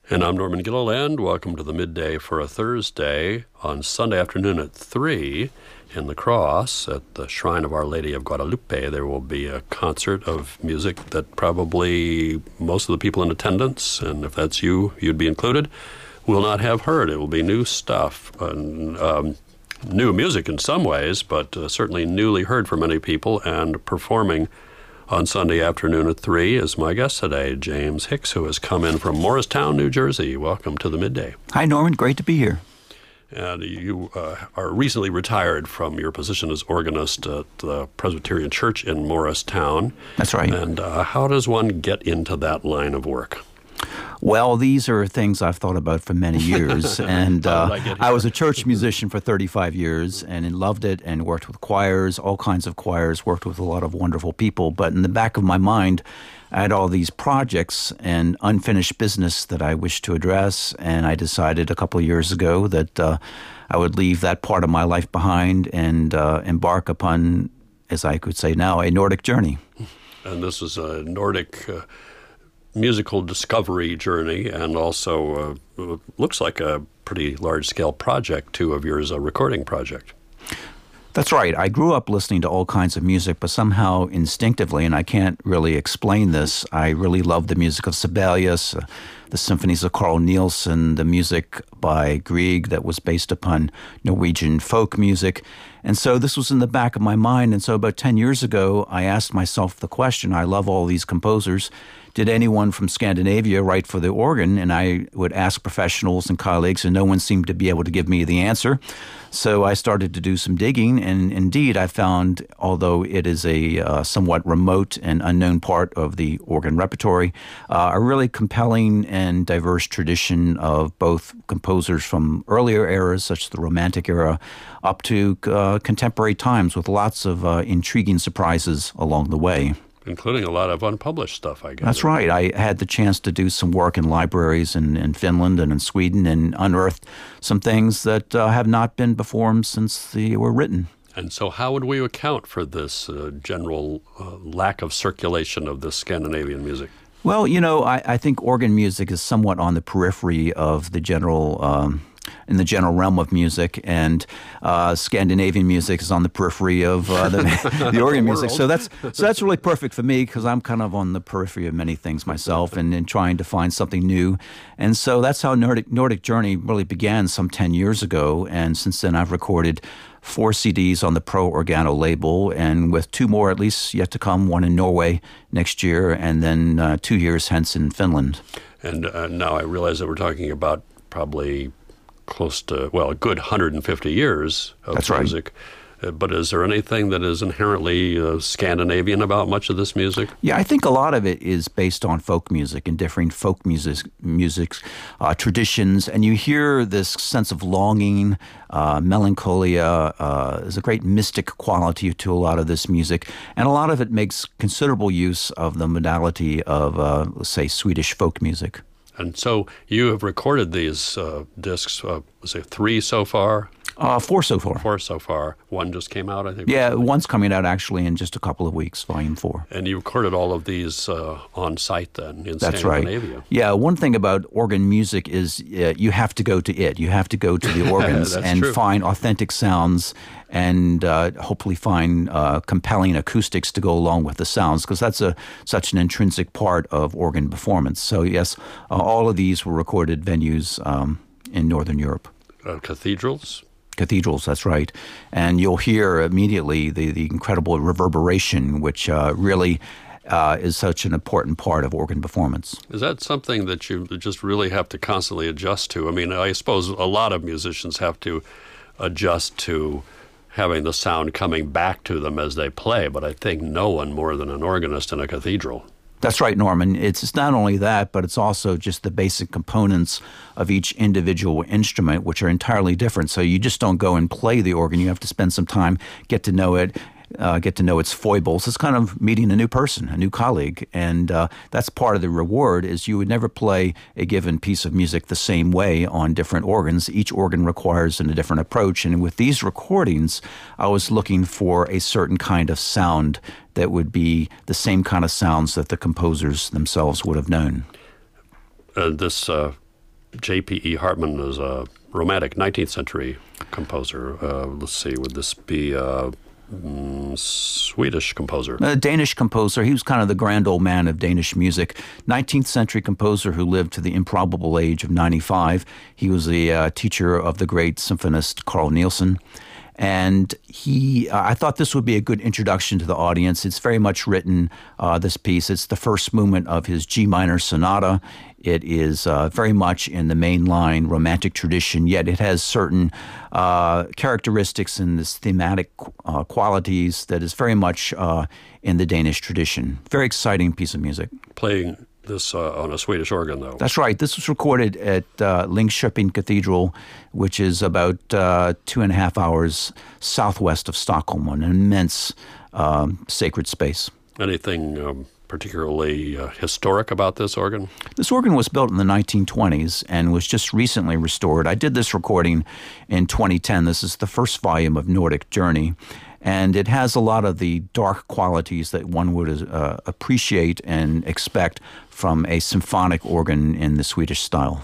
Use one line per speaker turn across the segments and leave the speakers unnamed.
And I'm Norman Gilliland. Welcome to the Midday for a Thursday. On Sunday afternoon at 3 in La Crosse at the Shrine of Our Lady of Guadalupe, there will be a concert of music that probably most of the people in attendance, and if that's you, you'd be included, will not have heard. It will be new stuff, new music in some ways, but certainly newly heard for many people, and performing on Sunday afternoon at 3 is my guest today, James Hicks, who has come in from Morristown, New Jersey. Welcome to the Midday.
Hi, Norman. Great to be here.
And you are recently retired from your position as organist at the Presbyterian Church in Morristown.
That's right.
And how does one get into that line of work?
Well, these are things I've thought about for many years, and I was a church musician for 35 years and loved it and worked with choirs, all kinds of choirs, worked with a lot of wonderful people. But in the back of my mind, I had all these projects and unfinished business that I wished to address, and I decided a couple of years ago that I would leave that part of my life behind and embark upon, as I could say now, a Nordic journey.
And this is a Nordic musical discovery journey, and also looks like a pretty large-scale project, too, of yours, a recording project.
That's right. I grew up listening to all kinds of music, but somehow instinctively, and I can't really explain this, I really loved the music of Sibelius, the symphonies of Carl Nielsen, the music by Grieg that was based upon Norwegian folk music. And so this was in the back of my mind. And so about 10 years ago, I asked myself the question, I love all these composers. Did anyone from Scandinavia write for the organ? And I would ask professionals and colleagues, and no one seemed to be able to give me the answer. So I started to do some digging, and indeed I found, although it is a somewhat remote and unknown part of the organ repertory, a really compelling and diverse tradition of both composers from earlier eras, such as the Romantic era, up to contemporary times, with lots of intriguing surprises along the way.
Including a lot of unpublished stuff, I guess.
That's right. I had the chance to do some work in libraries in Finland and in Sweden and unearthed some things that have not been performed since they were written.
And so how would we account for this general lack of circulation of this Scandinavian music?
Well, you know, I think organ music is somewhat on the periphery of the general in the general realm of music, and Scandinavian music is on the periphery of the organ music. So that's really perfect for me, because I'm kind of on the periphery of many things myself, and trying to find something new. And so that's how Nordic Journey really began some 10 years ago. And since then, I've recorded 4 CDs on the Pro Organo label, and with 2 more at least yet to come, one in Norway next year, and then 2 years hence in Finland.
And now I realize that we're talking about probably close to, well, a good 150 years of
That's
music. Right. But is there anything that is inherently Scandinavian about much of this music?
Yeah, I think a lot of it is based on folk music and differing folk music traditions. And you hear this sense of longing, melancholia. There's a great mystic quality to a lot of this music. And a lot of it makes considerable use of the modality of, let's say, Swedish folk music.
And so you have recorded these discs, say 3 so far?
4 so far.
4 so far. One just came out, I think.
Yeah,
recently.
One's coming out actually in just a couple of weeks, Volume 4.
And you recorded all of these on site then in
That's
Scandinavia.
Right. Yeah, one thing about organ music is you have to go to it. You have to go to the organs and
true.
Find authentic sounds and hopefully find compelling acoustics to go along with the sounds, because that's such an intrinsic part of organ performance. So yes, all of these were recorded venues in Northern Europe.
Cathedrals?
Cathedrals, that's right. And you'll hear immediately the incredible reverberation, which really is such an important part of organ performance.
Is that something that you just really have to constantly adjust to? I mean, I suppose a lot of musicians have to adjust to having the sound coming back to them as they play, but I think no one more than an organist in a cathedral.
That's right, Norman. It's not only that, but it's also just the basic components of each individual instrument, which are entirely different. So you just don't go and play the organ. You have to spend some time, get to know it, get to know its foibles. It's kind of meeting a new person, a new colleague. And that's part of the reward, is you would never play a given piece of music the same way on different organs. Each organ requires a different approach. And with these recordings, I was looking for a certain kind of sound that would be the same kind of sounds that the composers themselves would have known.
This J.P.E. Hartman is a romantic 19th century composer. Let's see, would this be a Swedish composer?
A Danish composer. He was kind of the grand old man of Danish music. 19th century composer who lived to the improbable age of 95. He was the teacher of the great symphonist Carl Nielsen. And I thought this would be a good introduction to the audience. It's very much written, this piece. It's the first movement of his G minor sonata. It is very much in the mainline romantic tradition, yet it has certain characteristics and this thematic qualities that is very much in the Danish tradition. Very exciting piece of music.
Playing this on a Swedish organ, though.
That's right. This was recorded at Linköping Cathedral, which is about 2.5 hours southwest of Stockholm, an immense sacred space.
Anything particularly historic about this organ?
This organ was built in the 1920s and was just recently restored. I did this recording in 2010. This is the first volume of Nordic Journey. And it has a lot of the dark qualities that one would appreciate and expect from a symphonic organ in the Swedish style.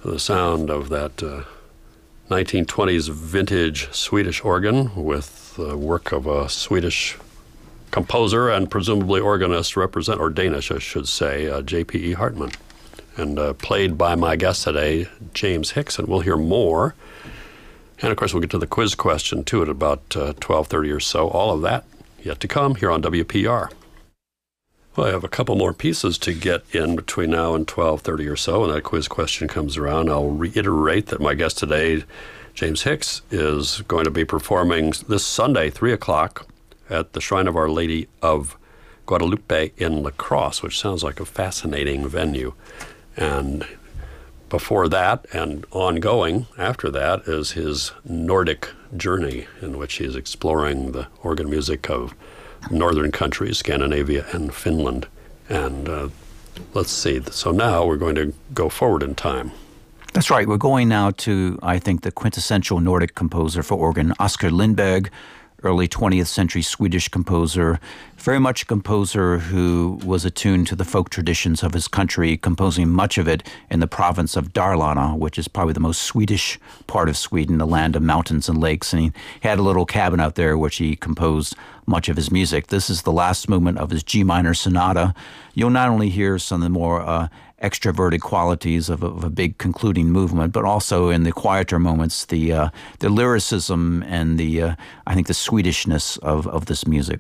the sound of that 1920s vintage Swedish organ with the work of a Swedish composer and presumably organist or Danish, I should say, J.P.E. Hartman, and played by my guest today, James Hicks, and we'll hear more. And, of course, we'll get to the quiz question, too, at about 12:30 or so. All of that yet to come here on WPR. Well, I have a couple more pieces to get in between now and 12:30 or so, and that quiz question comes around. I'll reiterate that my guest today, James Hicks, is going to be performing this Sunday, 3 o'clock, at the Shrine of Our Lady of Guadalupe in La Crosse, which sounds like a fascinating venue. And before that and ongoing after that is his Nordic journey, in which he is exploring the organ music of northern countries, Scandinavia and Finland. And let's see. So now we're going to go forward in time.
That's right. We're going now to, I think, the quintessential Nordic composer for organ, Oskar Lindberg, early 20th century Swedish composer, very much a composer who was attuned to the folk traditions of his country, composing much of it in the province of Dalarna, which is probably the most Swedish part of Sweden, the land of mountains and lakes. And he had a little cabin out there which he composed much of his music. This is the last movement of his G minor sonata. You'll not only hear some of the more extroverted qualities of a big concluding movement, but also in the quieter moments, the lyricism and I think the Swedishness of this music.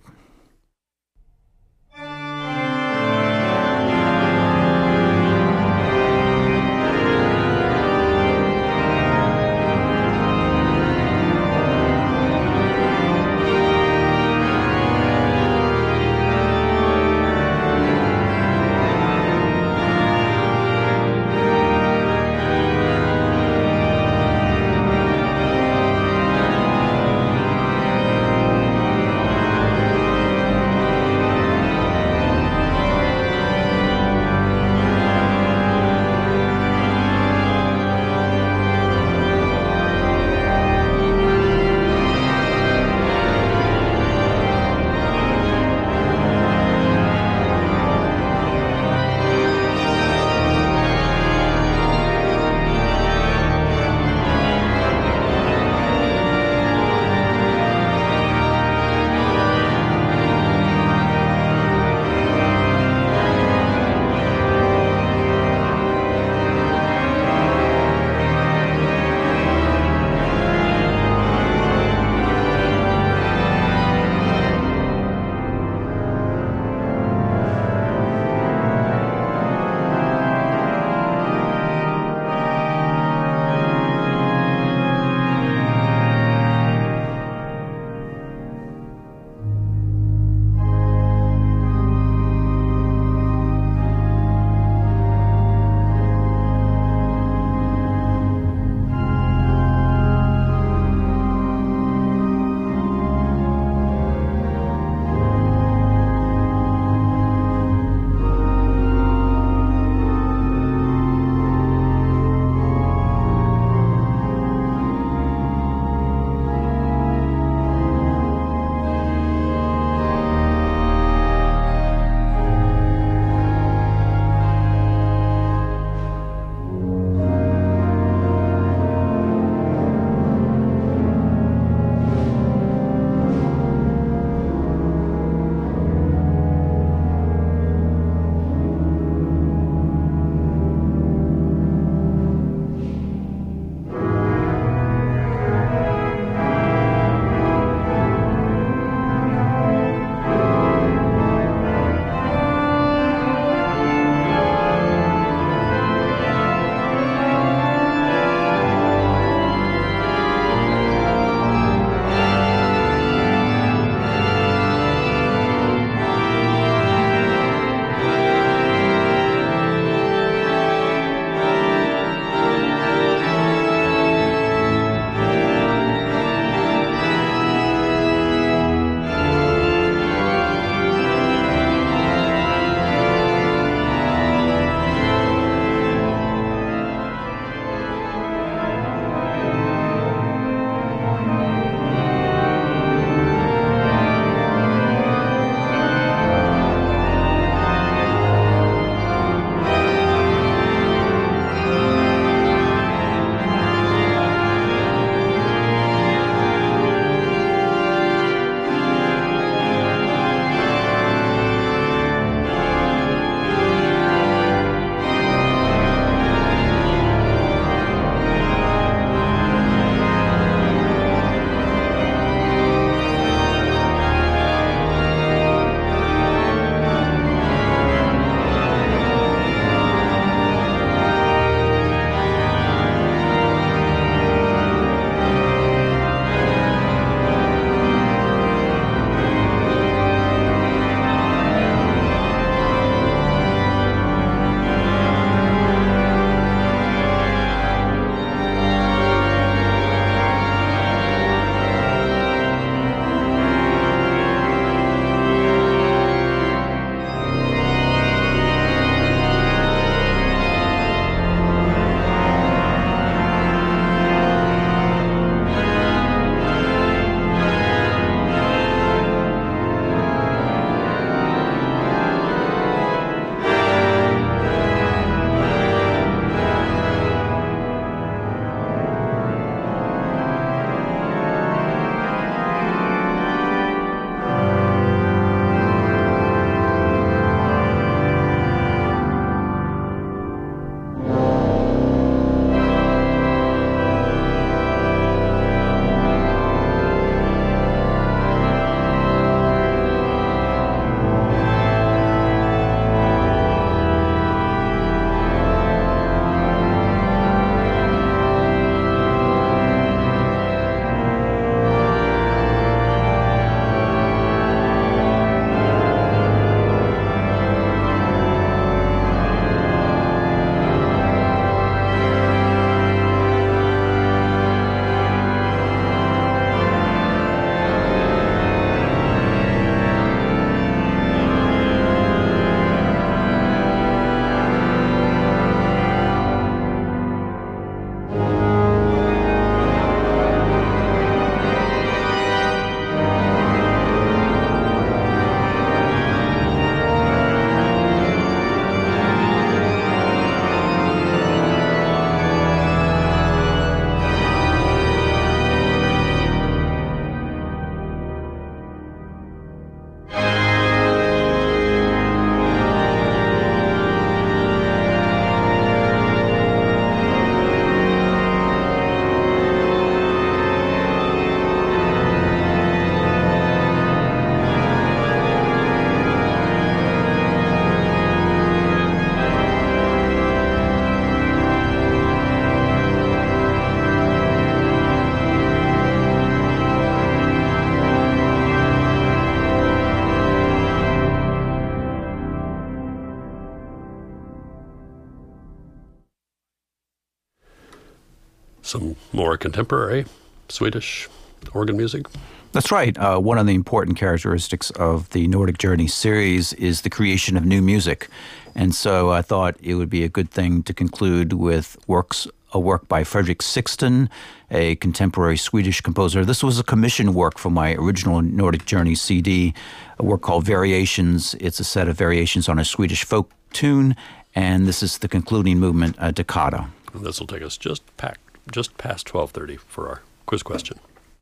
some more contemporary Swedish organ music?
That's right. One of the important characteristics of the Nordic Journey series is the creation of new music. And so I thought it would be a good thing to conclude with a work by Fredrik Sixten, a contemporary Swedish composer. This was a commission work from my original Nordic Journey CD, a work called Variations. It's a set of variations on a Swedish folk tune, and this is the concluding movement, a toccata.
And this will take us just past 12:30 for our quiz question.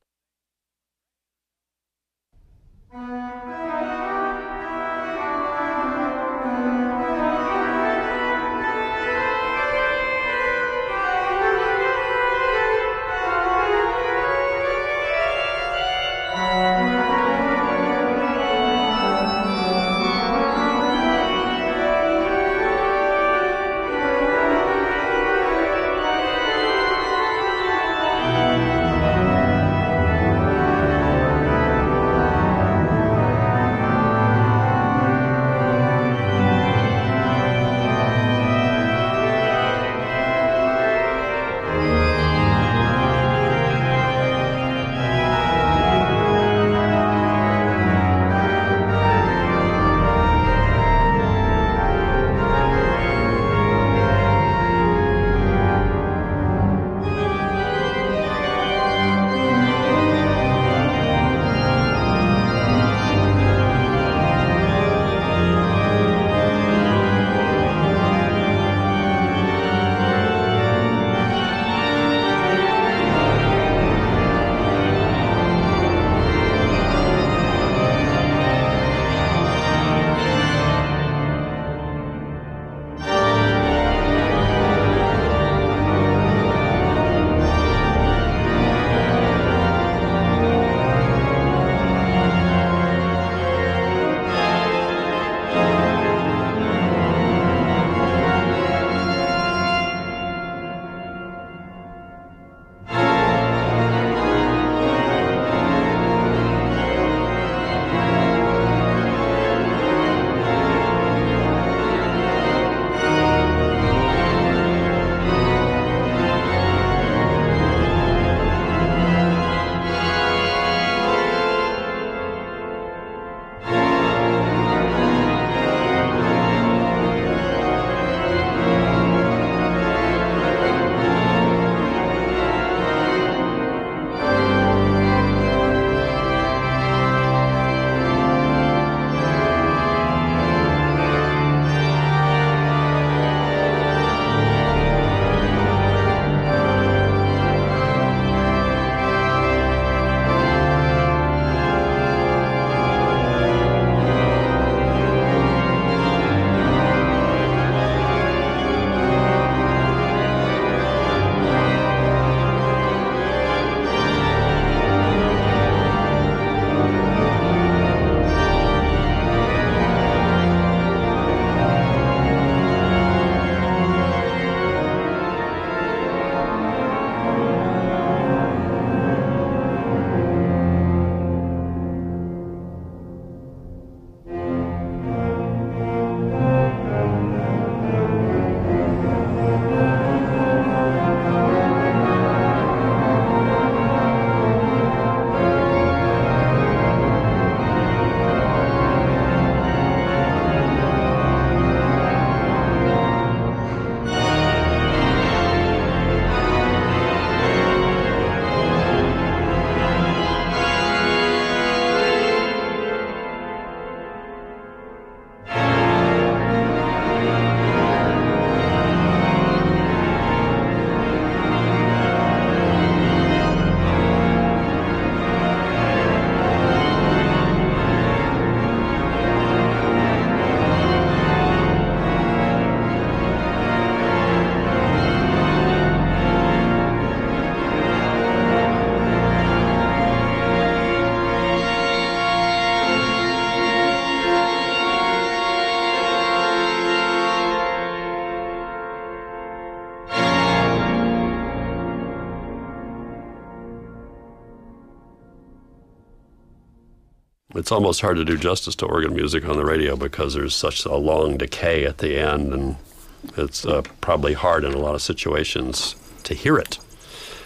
It's almost hard to do justice to organ music on the radio because there's such a long decay at the end, and it's probably hard in a lot of situations to hear it.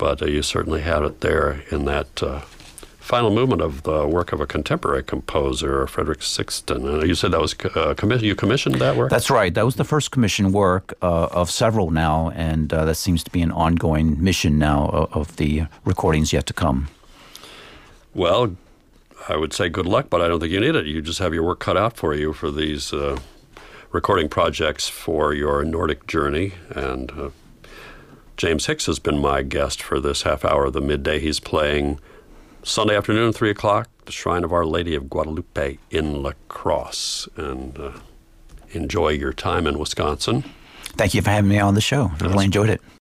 but you certainly had it there in that final movement of the work of a contemporary composer, Frederick Sixton. You said that was you commissioned that work?
That's right. That was the first commissioned work of several now, and that seems to be an ongoing mission now of the recordings yet to come.
Well, I would say good luck, but I don't think you need it. You just have your work cut out for you for these recording projects for your Nordic journey. And James Hicks has been my guest for this half hour of the midday. He's playing Sunday afternoon, 3 o'clock, the Shrine of Our Lady of Guadalupe in La Crosse. And enjoy your time in Wisconsin.
Thank you for having me on the show. I really enjoyed it.